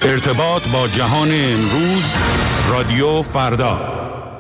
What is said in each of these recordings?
ارتباط با جهان امروز، رادیو فردا.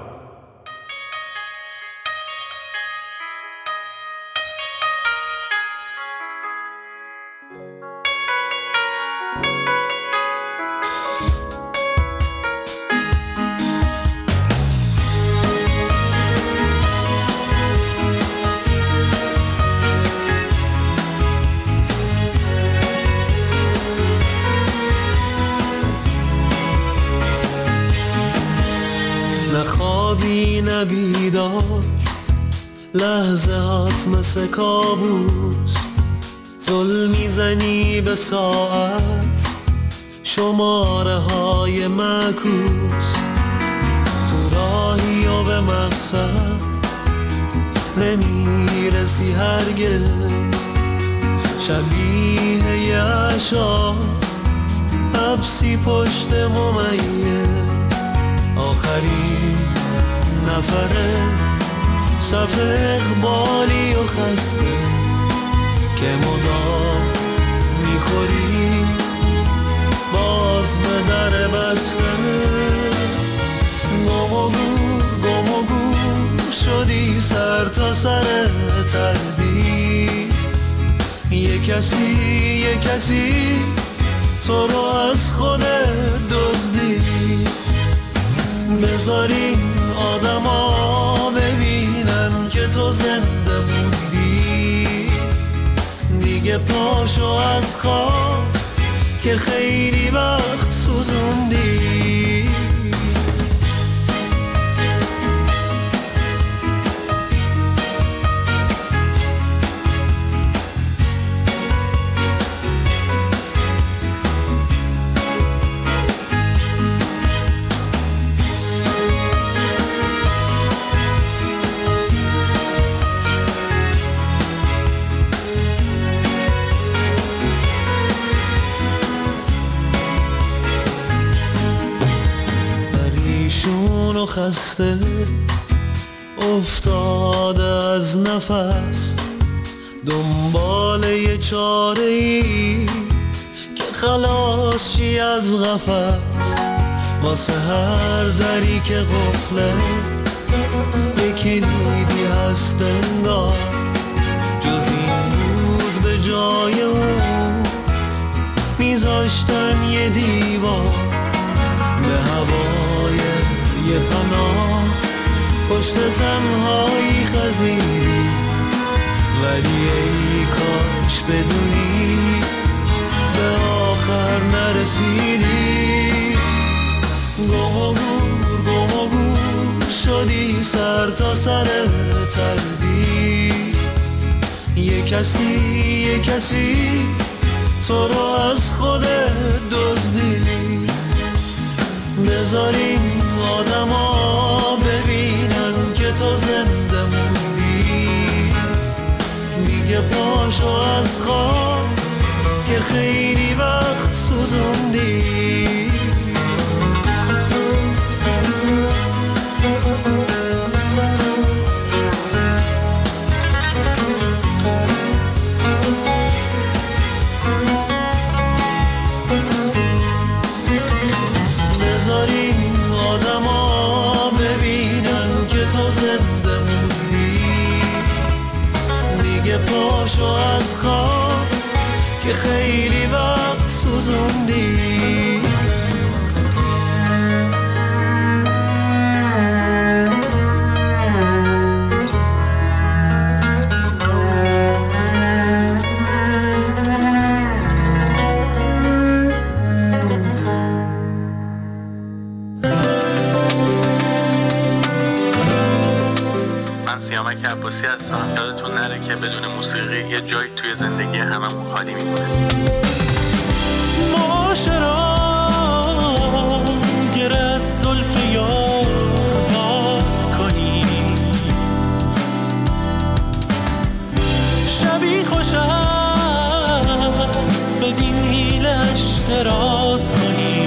بیدار لحظه هات مثل کابوس، زل میزنی به ساعت، شماره های معکوس، تو راهی و به مقصد نمیرسی هرگز، شبیه یه عشا حبسی پشت ممیز، آخرین نفره صف اقبالی و خسته که مدام میخوری باز به در بسته، گم و گور شدی سر تا سر تردید، یه کسی تو رو از خودت دزدید، بذاری آدما ببینن که تو زنده موندی، دیگه پاشو از خواب که خیلی وقت سوزوندی. خسته افتاده از نفس، دنبال یه چاره‌ای که خلاص شی از قفس، واسه هر دری که قفله یه کلیدی هست انگار، جز این بود به جای اون میذاشتن یه دیوار، به هوای یه پناه پشت تنهایی خزیدی، ولی ای کاش بدونی به آخر نرسیدی، گم و گور شدی سر تا سر تردی، یه کسی تو رو از خودت دزدی، بذاریم آدما ببینن که تو زنده موندی، دیگه پاشو از خواب که خیلی وقت سوزوندی. پاشو از خواب که خیلی وقت سوزوندی. من سیامک عباسی هستم. یادتون نره که بدون موسیقی یه جایی توی زندگی هممون خالی میمونه. معاشرا گر از زلف یار باز کنی، شبی خوش است بدین حیلش دراز کنی.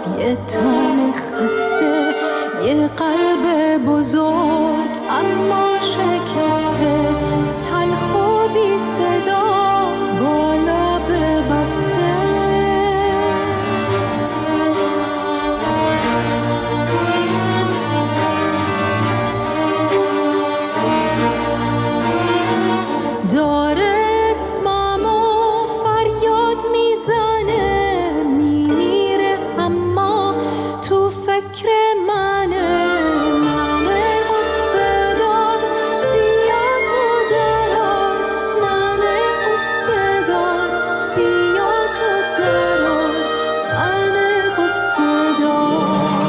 یه تن خسته، یه قلب بزرگ اما شکسته، تلخ و بی صدا با لب بسته. داره اسممو فریاد میزنه، میمیره اما تو فکر منه. ننه قصه دار سیاه تو درار، ننه قصه دار سیاه تو درار، ننه قصه دار.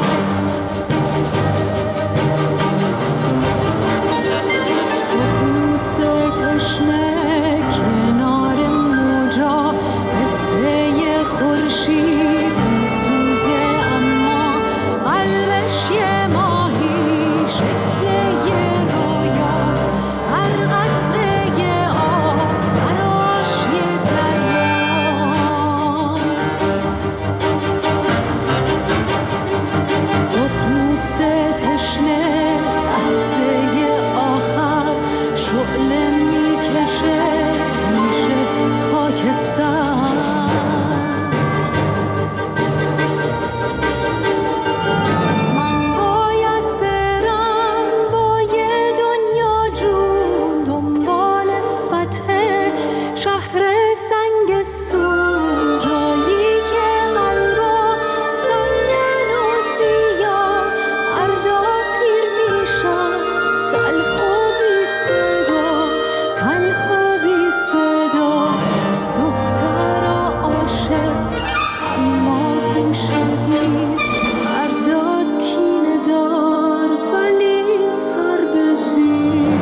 ققنوس تشنه کنار موجا مثل یه خورشید میسوزه، اما قلبش یه ماهی شکل یه رویاست، هر قطره یه آب براش یه دریاست. ققنوس تشنه لحظه آخر شعله میکشه میشه خاکستر. من باید برم با یه دنیا جون دنبال فتح شهر سنگستون، جایی که قلبا سنگن و سیاه مردا پیر میشن، تلخ و بی صدا، تلخ و بی صدا. دخترا عاشق اما گوشگیر، مردا کینه دار ولی سر به زیر.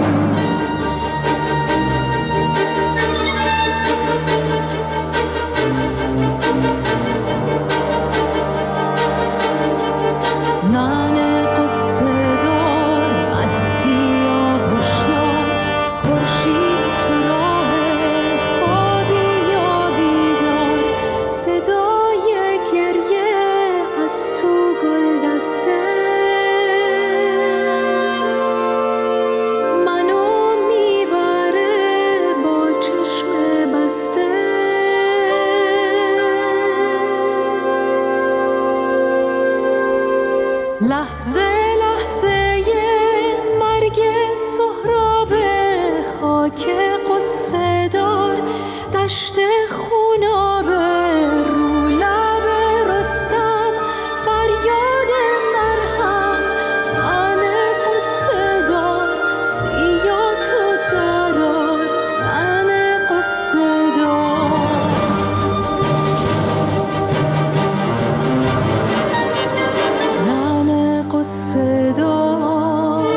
ننه قصه دار مستی یا هوشیار، خورشید تو راه خوابی یا بیدار، صدای گریه از تو گلدسته منو میبره با چشم بسته. لحظه لحظه مرگ سهراب خاک قصه دار، دشت خونابه رو لب رستم فریاد مرهم. ننه قصه دار سیاه تو درار، ننه قصه دار. ننه قصه دار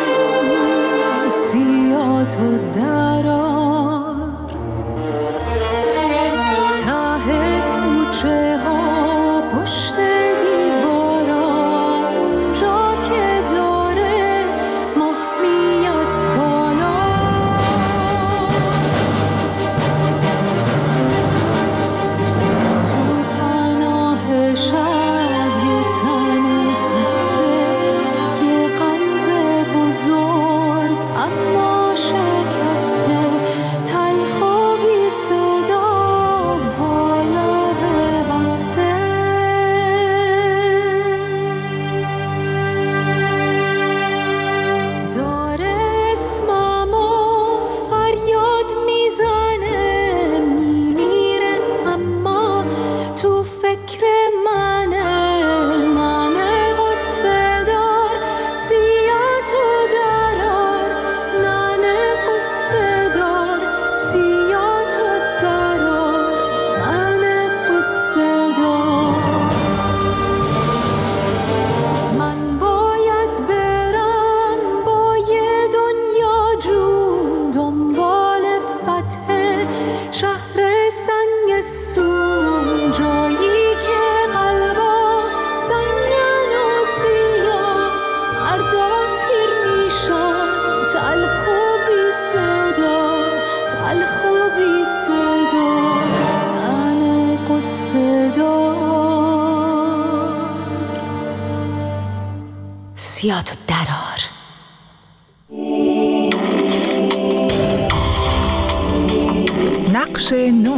سیاه تو درار، خصوصیاتو درار. نقش نو.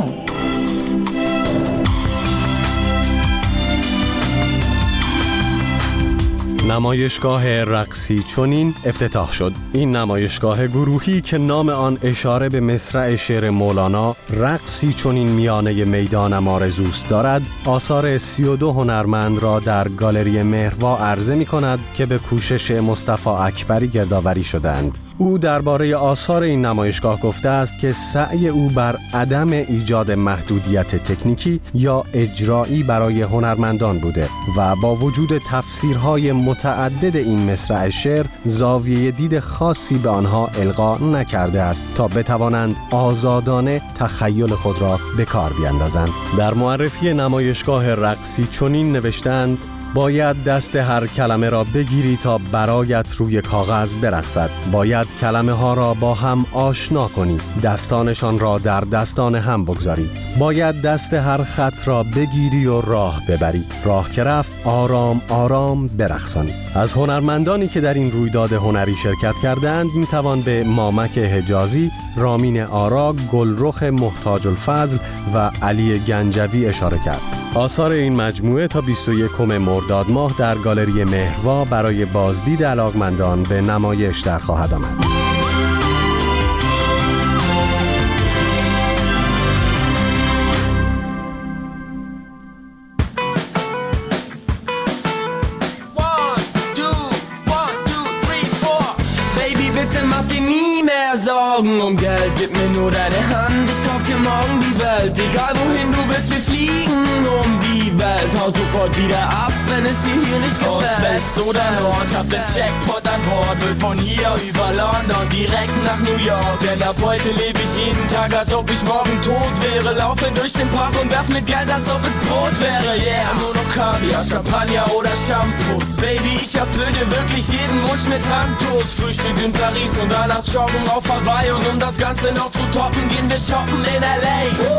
نمایشگاه رقصی چنین افتتاح شد. این نمایشگاه گروهی که نام آن اشاره به مصرع شعر مولانا رقصی چنین میانه میدانم آرزوست دارد، آثار 32 هنرمند را در گالری مهروا عرضه می کند که به کوشش مصطفی اکبری گردآوری شدند. او درباره آثار این نمایشگاه گفته است که سعی او بر عدم ایجاد محدودیت تکنیکی یا اجرایی برای هنرمندان بوده و با وجود تفسیرهای متعدد این مصرع شعر زاویه دید خاصی به آنها القا نکرده است تا بتوانند آزادانه تخیل خود را به کار بیندازند. در معرفی نمایشگاه رقصی چنین نوشتند: باید دست هر کلمه را بگیری تا برایت روی کاغذ برقصد. باید کلمه ها را با هم آشنا کنی، دستانشان را در دستان هم بگذاری. باید دست هر خط را بگیری و راه ببری. راه که رفت آرام آرام برقصانی. از هنرمندانی که در این رویداد هنری شرکت کردند میتوان به مامک حجازی، رامین آرا، گلرخ محتاج الفضل و علی گنجوی اشاره کرد. آثار این مجموعه تا 21 مرداد ماه در گالری مهروا برای بازدید علاقمندان به نمایش در خواهد آمد. Um Geld, gib mir nur deine Hand, ich kauf dir morgen die Welt. Egal wohin du willst, wir fliegen um die Welt. Haut sofort wieder ab, wenn es dir hier nicht gefällt. Ost, West oder Nord, hab den Jackpot an Bord. Will von hier über London direkt nach New York. Denn ab heute lebe ich jeden Tag, als ob ich morgen tot wäre. Laufe durch den Park und werf mit Geld, als ob es Brot wäre. Yeah, nur noch Kaviar, Champagner oder Shampoos. Baby, ich erfüll dir wirklich jeden Wunsch mit Handkuss. Frühstück in Paris und danach joggen auf Hawaii. Und um das Ganze noch zu toppen, gehen wir shoppen in L.A.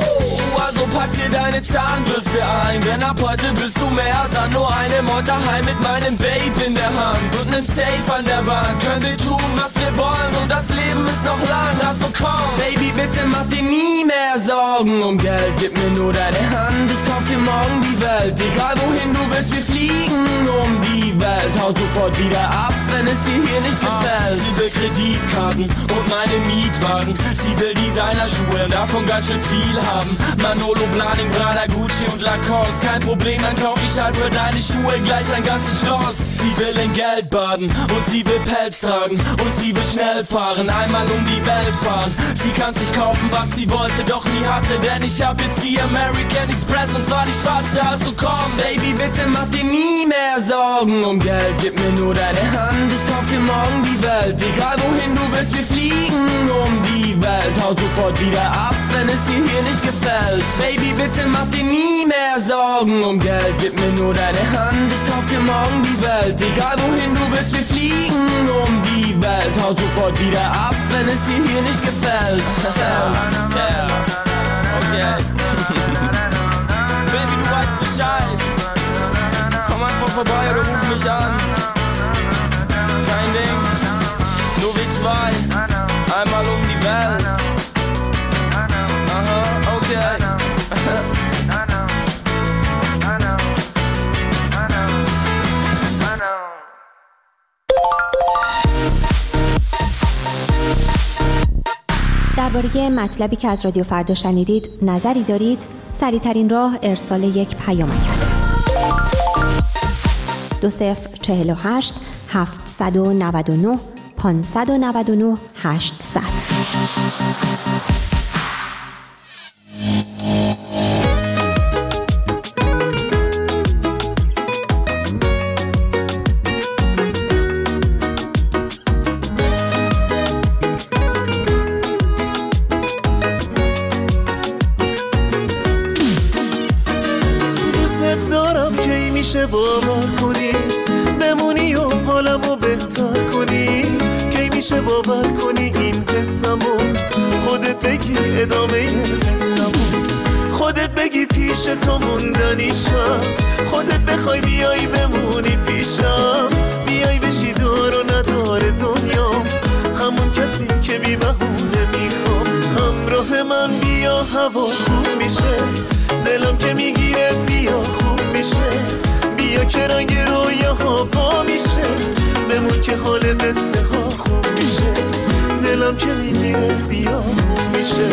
Also pack dir deine Zahnbürste ein, denn ab heute bist du mehr als nur eine Mod daheim mit meinem Babe in der Hand und nem Safe an der Wand. Können wir tun, was wir wollen und das Leben ist noch lang. Also komm, Baby, bitte mach dir nie mehr Sorgen um Geld. Gib mir nur deine Hand, ich kauf dir morgen die Welt. Egal wohin du willst, wir fliegen um die Welt. Haut sofort wieder ab, wenn es dir hier nicht gefällt. Sie will Kreditkarten und meine Mietwagen. Sie will Designerschuhe, davon ganz schön viel haben. Manolo, Blahnik, Prada, Gucci und Lacoste. Kein Problem, dann kauf ich halt für deine Schuhe gleich ein ganzes Schloss. Sie will in Geld baden und sie will Pelz tragen und sie will schnell fahren, einmal um die Welt fahren. Sie kann sich kaufen, was sie wollte, doch nie hatte, denn ich hab jetzt die American Express und zwar die schwarze. Also komm, Baby, bitte mach dir nie mehr Sorgen um Geld. Gib mir nur deine Hand, ich kauf dir morgen die Welt. Egal wohin du willst, wir fliegen um die Welt. Haut sofort wieder ab, wenn es dir hier nicht gefällt. Baby, bitte mach dir nie mehr Sorgen um Geld. Gib mir nur deine Hand, ich kauf dir morgen die Welt. Egal wohin du willst, wir fliegen um die Welt. Haut sofort wieder ab, wenn es dir hier nicht gefällt. Okay. Baby, du weißt Bescheid. Komm einfach vorbei oder ruf mich an. Kein Ding, nur wir zwei. Einmal um die Welt. Aha, okay. درباره مطلبی که از رادیو فردا شنیدید نظری دارید؟ سریع‌ترین راه ارسال یک پیامک است. 2048 799 599 800. باور کنی بمونی و حالمو بهتر کنی، کی میشه باور کنی این قصه‌مو خودت بگی ادامه قصه‌مو، خودت بگی پیش تو موندنیشم، خودت بخوای بیای بمونی پیشم، بیای بشی هوا خوب میشه، دلم که میگیره بیا خوب میشه، بیا که رنگ رویاها وا میشه، بمون که حال قصه ها خوب میشه، دلم که میگیره بیا خوب میشه.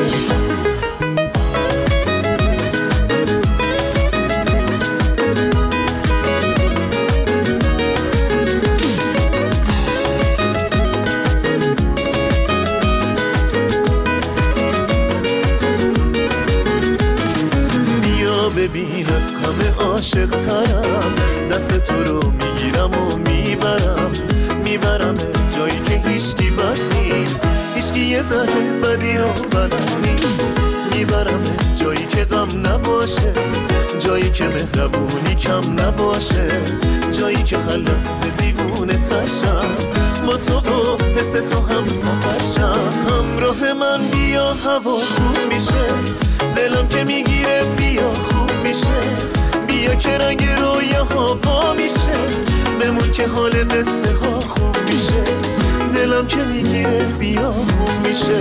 ببین از همه عاشق ترم، دست تو رو میگیرم و میبرم جایی که هیچکی بد نیست، هیچکی یه ذره بدی رو بلد نیست، میبرم جایی که غم نباشه، جایی که مهربونی کم نباشه، جایی که هر لحظه دیوونه تشم، با تو و حس تو هم سفرشم، همراه من بیا هوا خوب میشه، دلم که میگیره بیا خوب میشه، بیا که رنگ رویاها وا میشه، بمون که حال قصه ها خوب میشه، دلم که میگیره بیا خوب میشه.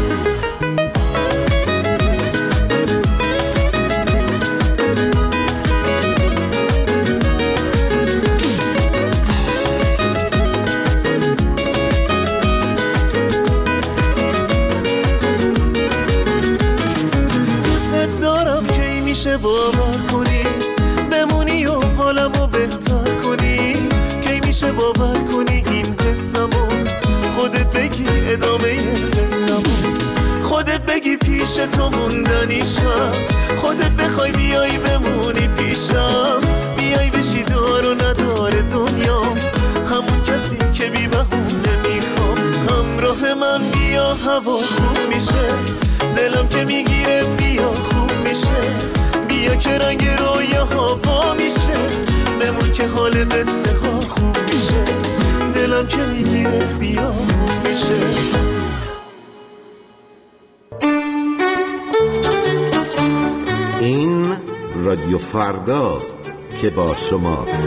باور کنی بمونی و حالمو بهتر کنی، کی میشه باور کنی این حسمو، خودت بگی ادامه قصه‌مو، خودت بگی پیش تو موندنیشم، خودت بخوای بیای بمونی پیشم، بیای بشی دار و ندار دنیا، همون کسی که بی بهونه میخوام، همراه من بیا هوا خوب میشه، دلم که میگیره بیا خوب میشه، بیا که رنگ رویاها وا میشه، بمون که حال قصه ها خوب میشه، دلم که میگیره بیا خوب میشه. این رادیو فرداست که با شماست.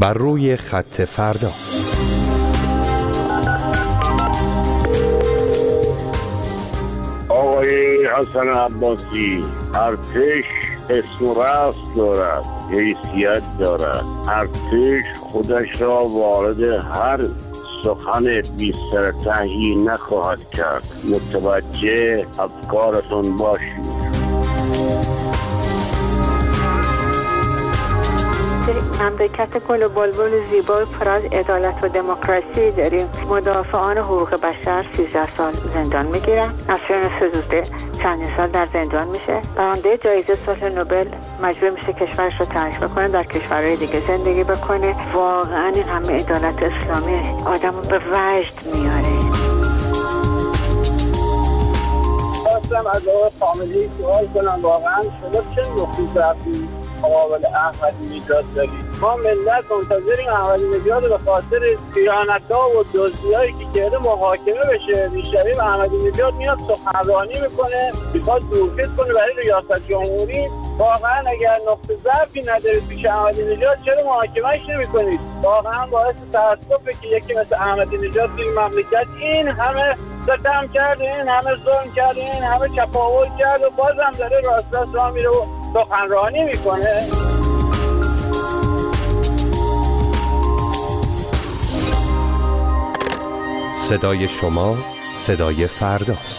بر روی خط فردا. آقای حسن عباسی، ارتش اسم و رسم دارد، حیثیت دارد. ارتش خودش را وارد هر سخن بی سر تهی نخواهد کرد. متوجه افکارتون باشید. مملکت گل و بلبل زیبای پر از عدالت و دموکراسی داریم. مدافعان حقوق بشر 13 سال زندان میگیرن. نسرین سزوده چندین سال در زندان میشه. برنده جایزه صلح نوبل مجبور میشه کشورش رو ترک بکنه، در کشورهای دیگه زندگی بکنه. واقعا این همه عدالت اسلامی آدمو به وجد میاره. خواستم از آقای خامنه‌ای سوال کنم، واقعا شما چه نقطه‌ای رفتید مقابل احمدی نژاد دارید؟ ما ملت منتظریم احمدی نژاد به خاطر خیانت‌ها و دزدی‌هایی که کرده محاکمه بشه. بیشترین احمدی نژاد میاد سخنرانی میکنه، میخواد دورفیز کنه برای ریاست جمهوری. واقعا اگر نقطه ضعفی ندارید پیش احمدی نژاد چرا محاکمه‌اش نمی‌کنید؟ واقعا باعث تأسفه که یکی مثل احمدی نژاد توی مملکت این همه ستم کرده، این همه ظلم کرده، این همه چپاول کرده و بازم داره راست راه میره و سخنرانی میکنه. صدای شما صدای فرداست.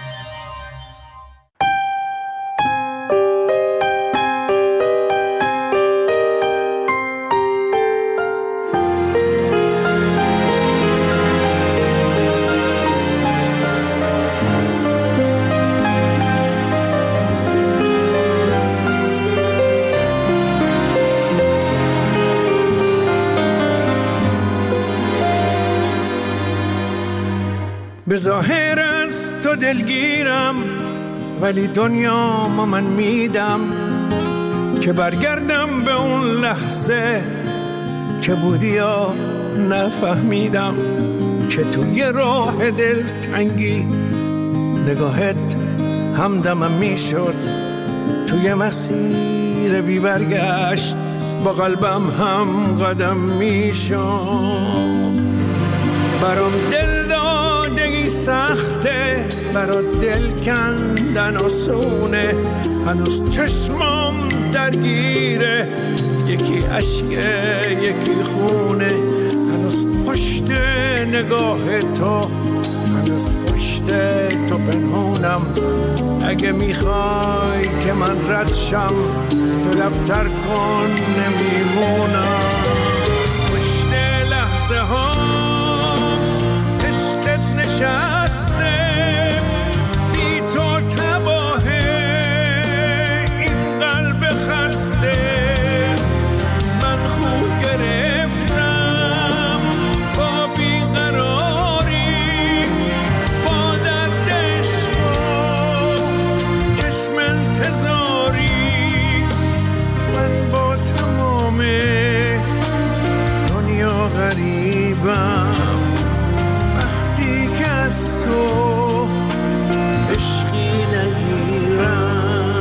به ظاهر از تو دلگیرم، ولی دنیا ما من میدم که برگردم به اون لحظه که بودی یا نفهمیدم که توی راه دلتنگی نگاهت همدمم میشد. توی مسیر بی برگشت با قلبم هم قدم میشد. برام دل دادگی سخته، برا دل کندن آسونه. هنوز چشمام درگیره، یکی عشقه یکی خونه. هنوز پشت نگاه تو، هنوز پشت تو پنهونم. اگه میخوای که من رد شم تو لبتر کن، نمیمونم. پشت لحظه ها نشسته، بی تو تباهه این قلب خسته. من خو گرفتم با بیقراری، با درد عشق و چشم انتظاری. من با تمام دنیا غریبم، تو عشقی نگیرم.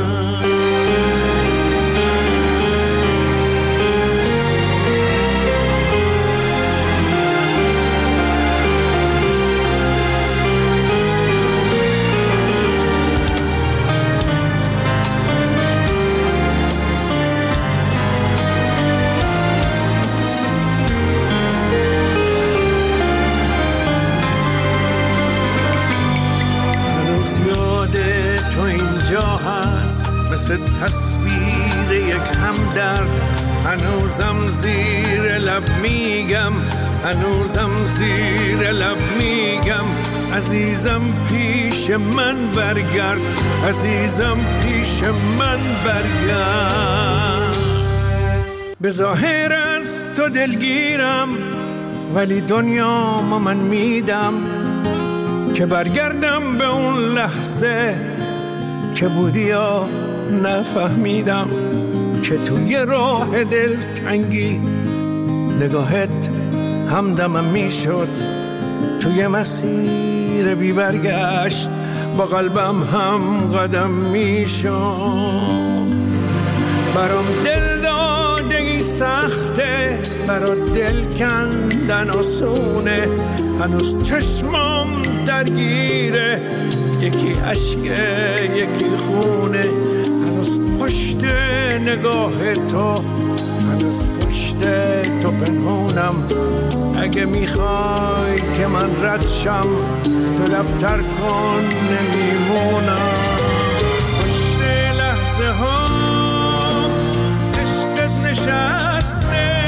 مثل تصویر یک همدرد، هنوزم زیر لب میگم، هنوزم زیر لب میگم. عزیزم پیش من برگرد، عزیزم پیش من برگرد. به ظاهر از تو دلگیرم، ولی دنیا ما من میدم که برگردم به اون لحظه که بودی یا نفهمیدم که توی راه دلتنگی نگاهت همدمم میشد. توی مسیر بی برگشت با قلبم هم قدم میشد. برام دل دادگی سخته برا دل کندن آسونه، هنوز چشمم درگیره، یکی عشقه یکی خونه، هنوز پشت نگاه تو، هنوز پشت تو پنهونم. اگه میخوای که من رد شم تو لبتر کن نمیمونم. پشت لحظه ها عشقت نشسته،